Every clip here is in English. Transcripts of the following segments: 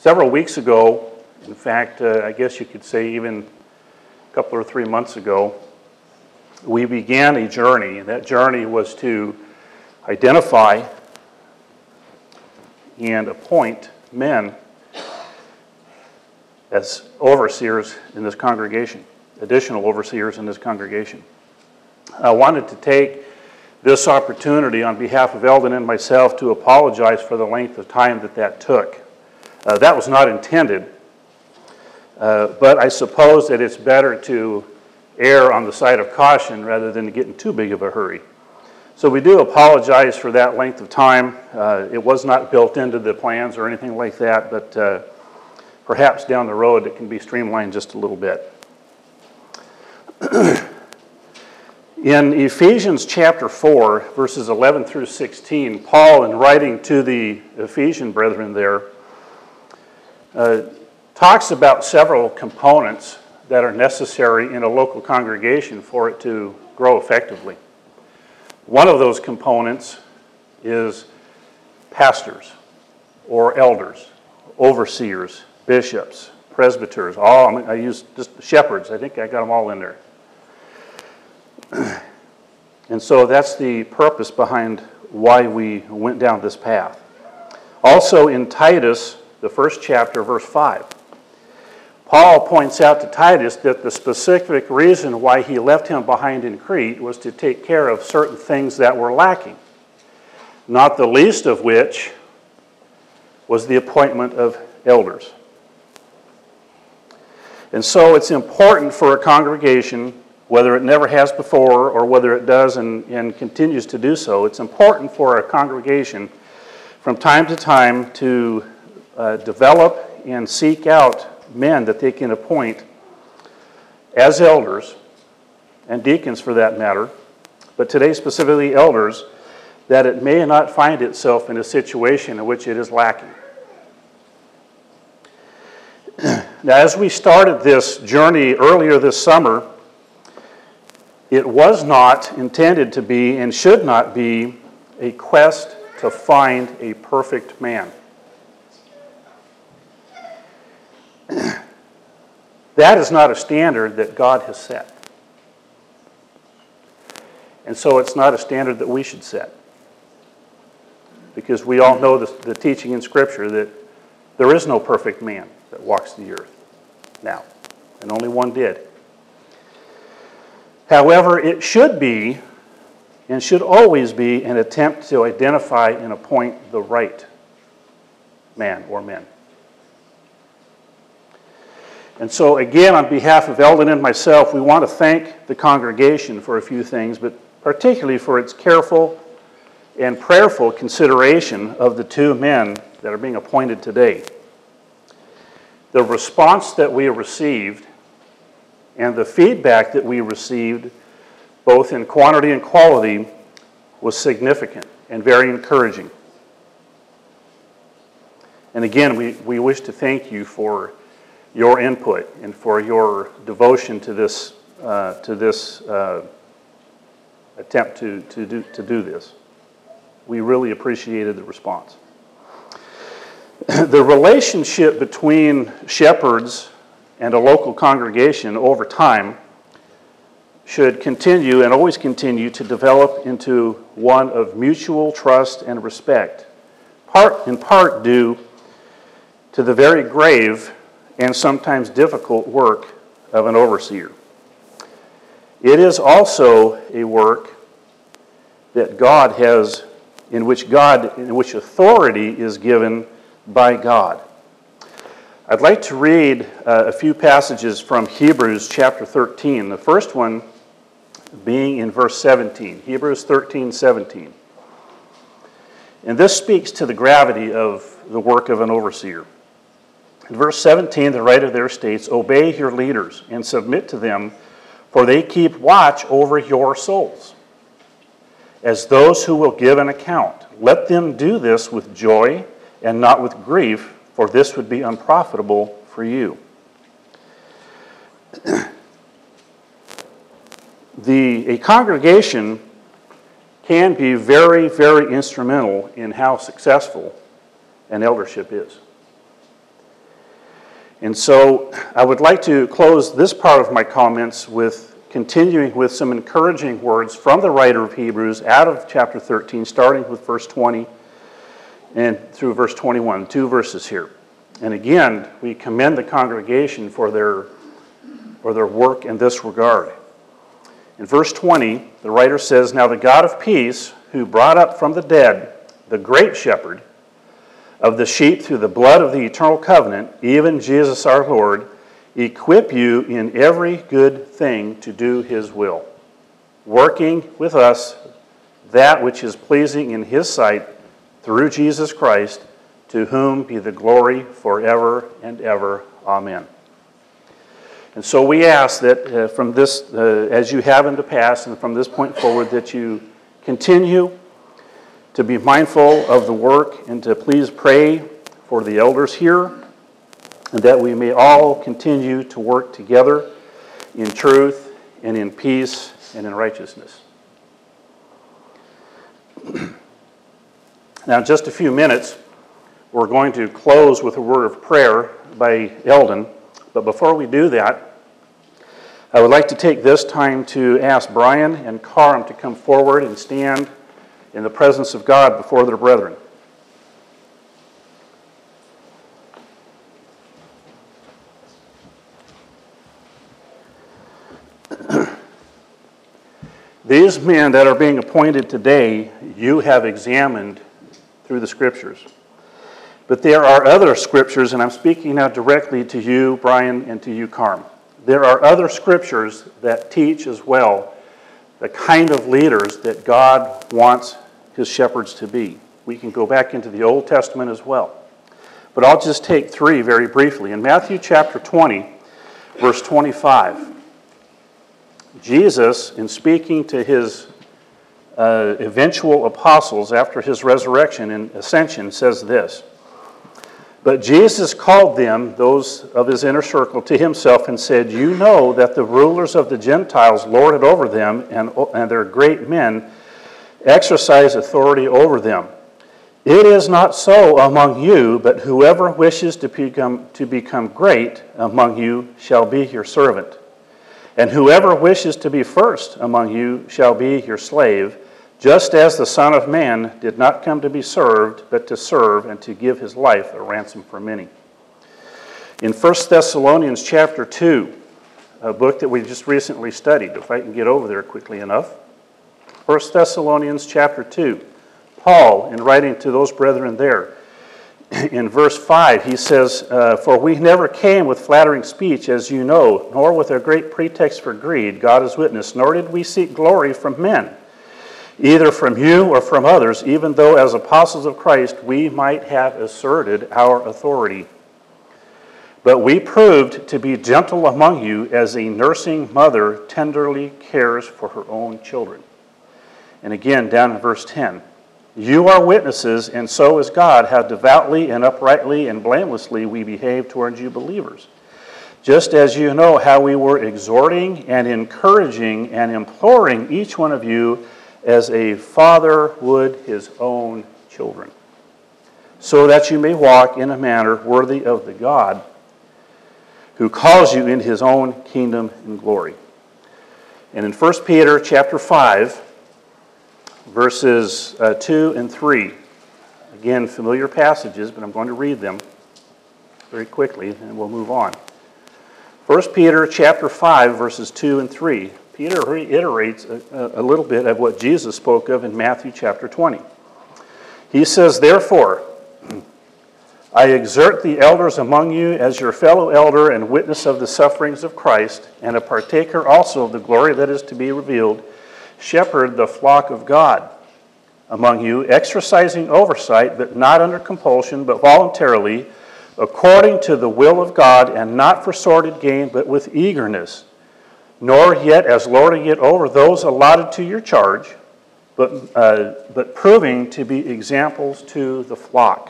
Several weeks ago, in fact, I guess you could say even a couple or 3 months ago, we began a journey, and that journey was to identify and appoint men as overseers in this congregation, additional overseers in this congregation. I wanted to take this opportunity on behalf of Eldon and myself to apologize for the length of time that took. That was not intended, but I suppose that it's better to err on the side of caution rather than to get in too big of a hurry. So we do apologize for that length of time. It was not built into the plans or anything like that, but perhaps down the road it can be streamlined just a little bit. In Ephesians chapter 4, verses 11 through 16, Paul, in writing to the Ephesian brethren there, talks about several components that are necessary in a local congregation for it to grow effectively. One of those components is pastors or elders, overseers, bishops, presbyters, I use just shepherds. I think I got them all in there. And so that's the purpose behind why we went down this path. Also in Titus, the first chapter, verse 5, Paul points out to Titus that the specific reason why he left him behind in Crete was to take care of certain things that were lacking, not the least of which was the appointment of elders. And so it's important for a congregation, whether it never has before or whether it does and continues to do so, it's important for a congregation from time to time to develop and seek out men that they can appoint as elders, and deacons for that matter, but today specifically elders, that it may not find itself in a situation in which it is lacking. Now, as we started this journey earlier this summer, it was not intended to be and should not be a quest to find a perfect man. That is not a standard that God has set. And so it's not a standard that we should set. Because we all know the teaching in Scripture that there is no perfect man that walks the earth now, and only one did. However, it should be, and should always be, an attempt to identify and appoint the right man or men. And so again, on behalf of Eldon and myself, we want to thank the congregation for a few things, but particularly for its careful and prayerful consideration of the two men that are being appointed today. The response that we received and the feedback that we received, both in quantity and quality, was significant and very encouraging. And again, we wish to thank you for your input and for your devotion to this attempt to do this. We really appreciated the response. The relationship between shepherds and a local congregation over time should continue and always continue to develop into one of mutual trust and respect, in part due to the very grave and sometimes difficult work of an overseer. It is also a work that God has, in which authority is given by God. I'd like to read a few passages from Hebrews chapter 13. The first one being in verse 17, Hebrews 13:17. And this speaks to the gravity of the work of an overseer. In verse 17, the writer there states, "Obey your leaders and submit to them, for they keep watch over your souls, as those who will give an account. Let them do this with joy and not with grief, for this would be unprofitable for you." A congregation can be very, very instrumental in how successful an eldership is. And so I would like to close this part of my comments with continuing with some encouraging words from the writer of Hebrews out of chapter 13, starting with verse 20 and through verse 21, 2 verses here. And again, we commend the congregation for their work in this regard. In verse 20, the writer says, "Now the God of peace, who brought up from the dead the great shepherd of the sheep through the blood of the eternal covenant, even Jesus our Lord, equip you in every good thing to do his will, working with us that which is pleasing in his sight through Jesus Christ, to whom be the glory forever and ever. Amen." And so we ask that from this, as you have in the past, and from this point forward, that you continue to be mindful of the work and to please pray for the elders here, and that we may all continue to work together in truth and in peace and in righteousness. Now, in just a few minutes, we're going to close with a word of prayer by Eldon. But before we do that, I would like to take this time to ask Brian and Carm to come forward and stand in the presence of God before their brethren. These men that are being appointed today, you have examined through the Scriptures. But there are other Scriptures, and I'm speaking now directly to you, Brian, and to you, Carm. There are other Scriptures that teach as well the kind of leaders that God wants his shepherds to be. We can go back into the Old Testament as well. But I'll just take three very briefly. In Matthew chapter 20, verse 25, Jesus, in speaking to his eventual apostles after his resurrection and ascension, says this, "But Jesus called them," those of his inner circle, "to himself and said, 'You know that the rulers of the Gentiles lord it over them, and their great men exercise authority over them. It is not so among you, but whoever wishes to become great among you shall be your servant. And whoever wishes to be first among you shall be your slave, just as the Son of Man did not come to be served, but to serve and to give his life a ransom for many.'" In 1 Thessalonians chapter 2, a book that we just recently studied, if I can get over there quickly enough, 1 Thessalonians chapter 2, Paul, in writing to those brethren there, in verse 5, he says, "For we never came with flattering speech, as you know, nor with a great pretext for greed, God is witness, nor did we seek glory from men, either from you or from others, even though as apostles of Christ we might have asserted our authority. But we proved to be gentle among you as a nursing mother tenderly cares for her own children." And again, down in verse 10, "You are witnesses, and so is God, how devoutly and uprightly and blamelessly we behave towards you believers, just as you know how we were exhorting and encouraging and imploring each one of you as a father would his own children, so that you may walk in a manner worthy of the God who calls you in his own kingdom and glory." And in 1 Peter chapter 5, verses 2 and 3, again, familiar passages, but I'm going to read them very quickly, and we'll move on. 1 Peter chapter 5, verses 2 and 3. Peter reiterates a little bit of what Jesus spoke of in Matthew chapter 20. He says, "Therefore, I exhort the elders among you as your fellow elder and witness of the sufferings of Christ, and a partaker also of the glory that is to be revealed, shepherd the flock of God among you, exercising oversight, but not under compulsion, but voluntarily, according to the will of God, and not for sordid gain, but with eagerness, nor yet as lording it over those allotted to your charge, but proving to be examples to the flock."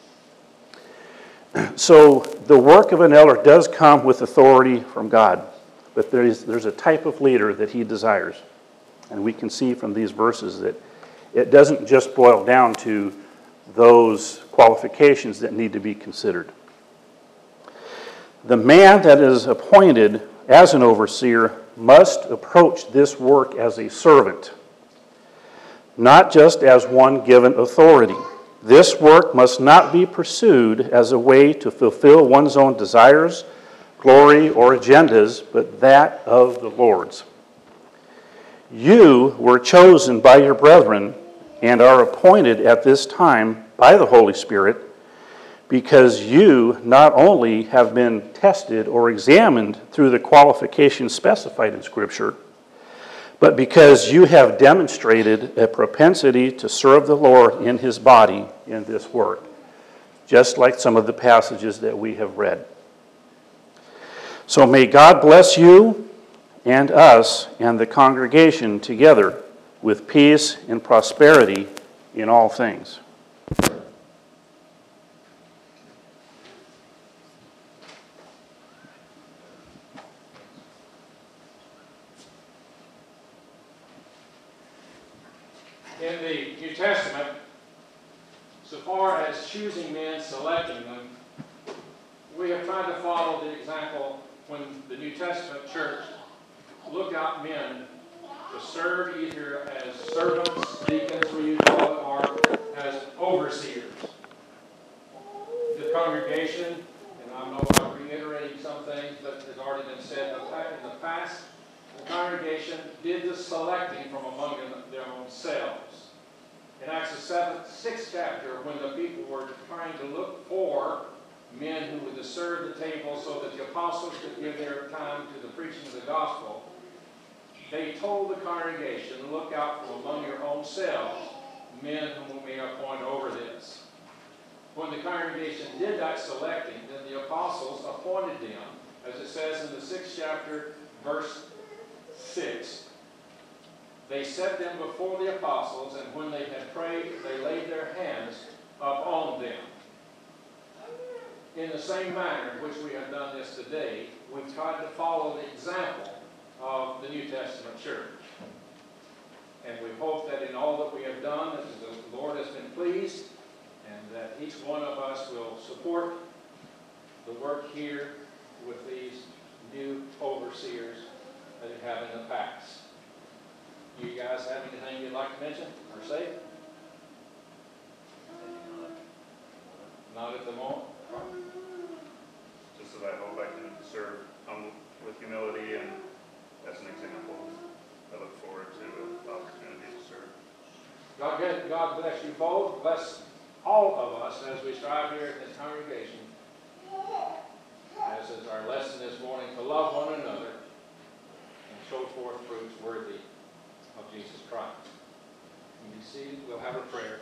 So the work of an elder does come with authority from God, but there's a type of leader that he desires. And we can see from these verses that it doesn't just boil down to those qualifications that need to be considered. The man that is appointed as an overseer must approach this work as a servant, not just as one given authority. This work must not be pursued as a way to fulfill one's own desires, glory, or agendas, but that of the Lord's. You were chosen by your brethren and are appointed at this time by the Holy Spirit, because you not only have been tested or examined through the qualifications specified in Scripture, but because you have demonstrated a propensity to serve the Lord in His body in this work, just like some of the passages that we have read. So may God bless you and us and the congregation together with peace and prosperity in all things. In the New Testament, so far as choosing men, selecting them, we have tried to follow the example when the New Testament church looked out men to serve either as servants, deacons, we call it, or as overseers. The congregation, and I know I'm reiterating some things that has already been said in the past, the congregation did the selecting from among their own selves. In Acts the 6th chapter, when the people were trying to look for men who would serve the table so that the apostles could give their time to the preaching of the gospel, they told the congregation, look out from among your own selves men whom we may appoint over this. When the congregation did that selecting, then the apostles appointed them, as it says in the 6th chapter, verse 6. They set them before the apostles, and when they had prayed, they laid their hands upon them. In the same manner in which we have done this today, we've tried to follow the example of the New Testament church. And we hope that in all that we have done, that the Lord has been pleased, and that each one of us will support the work here with these new overseers that we have in the past. You guys have anything you'd like to mention or say? Not at the moment. Just that I hope I can serve with humility and as an example. I look forward to the opportunity to serve. God bless you both. Bless all of us as we strive here at this congregation, as is our lesson this morning, to love one another and show forth fruits worthy of Jesus Christ. You be seated. We'll have a prayer.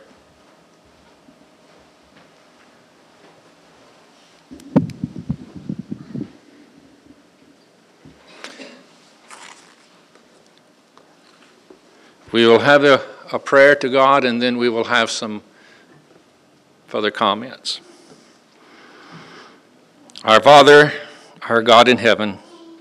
We will have a prayer to God, and then we will have some further comments. Our Father, our God in heaven,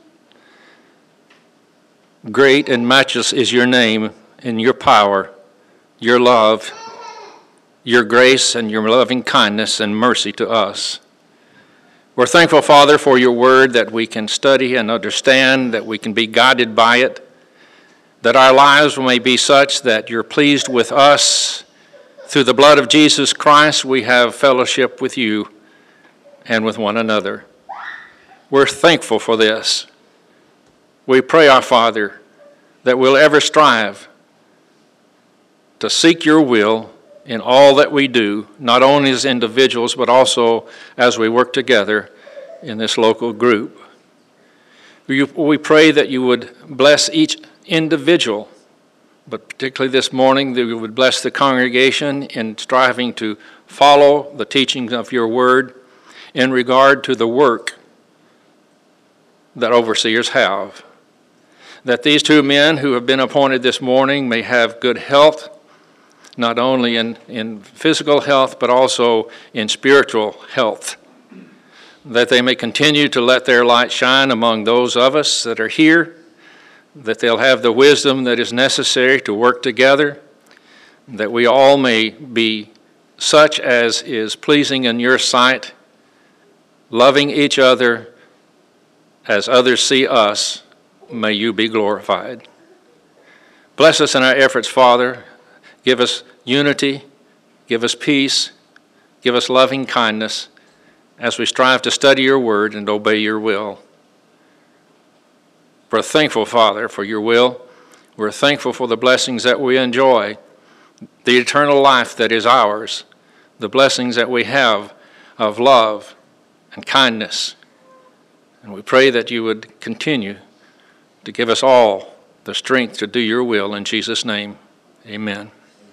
great and matchless is your name and your power, your love, your grace, and your loving kindness and mercy to us. We're thankful, Father, for your word that we can study and understand, that we can be guided by it, that our lives may be such that you're pleased with us. Through the blood of Jesus Christ, we have fellowship with you and with one another. We're thankful for this. We pray, our Father, that we'll ever strive to seek your will in all that we do, not only as individuals, but also as we work together in this local group. We pray that you would bless each individual, but particularly this morning, that you would bless the congregation in striving to follow the teachings of your word in regard to the work that overseers have. That these two men who have been appointed this morning may have good health, not only in physical health, but also in spiritual health. That they may continue to let their light shine among those of us that are here, that they'll have the wisdom that is necessary to work together, that we all may be such as is pleasing in your sight, loving each other, As others see us, may you be glorified. Bless us in our efforts, Father. Give us unity, give us peace, give us loving kindness as we strive to study your word and obey your will. We're thankful, Father, for your will. We're thankful for the blessings that we enjoy, the eternal life that is ours, the blessings that we have of love and kindness. And we pray that you would continue to give us all the strength to do your will in Jesus' name. Amen.